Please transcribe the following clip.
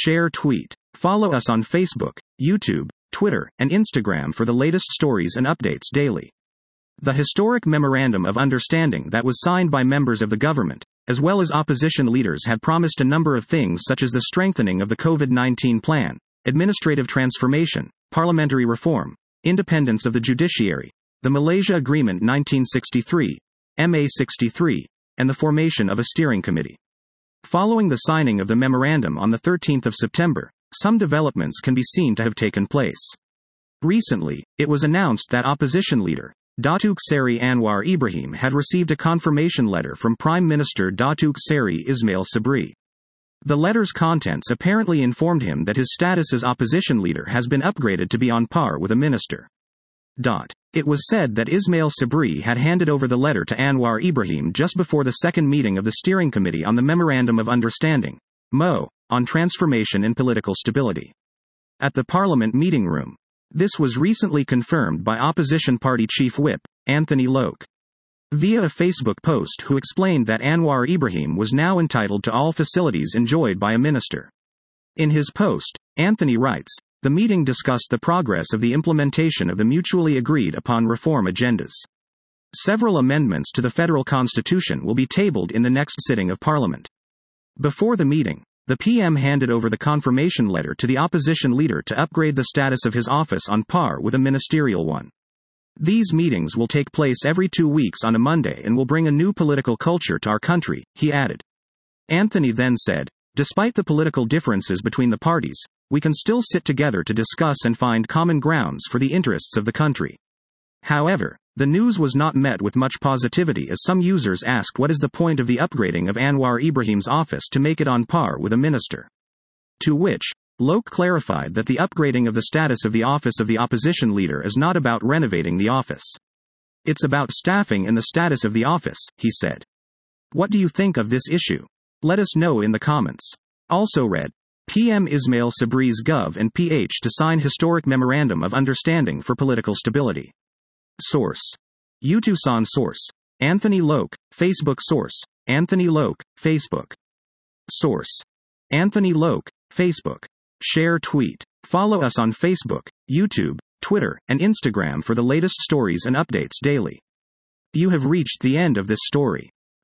share, tweet. Follow us on Facebook, YouTube, Twitter, and Instagram for the latest stories and updates daily. The historic Memorandum of Understanding that was signed by members of the government, as well as opposition leaders, had promised a number of things such as the strengthening of the COVID-19 plan, administrative transformation, parliamentary reform, independence of the judiciary, the Malaysia Agreement 1963, MA 63, and the formation of a steering committee. Following the signing of the memorandum on the 13th of September, some developments can be seen to have taken place. Recently, it was announced that opposition leader, Datuk Seri Anwar Ibrahim, had received a confirmation letter from Prime Minister Datuk Seri Ismail Sabri. The letter's contents apparently informed him that his status as opposition leader has been upgraded to be on par with a minister. It was said that Ismail Sabri had handed over the letter to Anwar Ibrahim just before the second meeting of the Steering Committee on the Memorandum of Understanding, MO, on Transformation and Political Stability, at the Parliament meeting room. This was recently confirmed by Opposition Party Chief Whip, Anthony Loke, via a Facebook post, who explained that Anwar Ibrahim was now entitled to all facilities enjoyed by a minister. In his post, Anthony writes, "The meeting discussed the progress of the implementation of the mutually agreed upon reform agendas. Several amendments to the federal constitution will be tabled in the next sitting of Parliament." Before the meeting, the PM handed over the confirmation letter to the opposition leader to upgrade the status of his office on par with a ministerial one. "These meetings will take place every 2 weeks on a Monday and will bring a new political culture to our country," he added. Anthony then said, "Despite the political differences between the parties, we can still sit together to discuss and find common grounds for the interests of the country." However, the news was not met with much positivity, as some users asked what is the point of the upgrading of Anwar Ibrahim's office to make it on par with a minister. To which, Loke clarified that the upgrading of the status of the office of the opposition leader is not about renovating the office. "It's about staffing and the status of the office," he said. What do you think of this issue? Let us know in the comments. Also read, PM Ismail Sabri's Gov and PH to sign historic Memorandum of Understanding for Political Stability. Source: Utusan. Source: Anthony Loke. Facebook. Source: Anthony Loke, Facebook. Source: Anthony Loke, Facebook. Share, tweet. Follow us on Facebook, YouTube, Twitter, and Instagram for the latest stories and updates daily. You have reached the end of this story.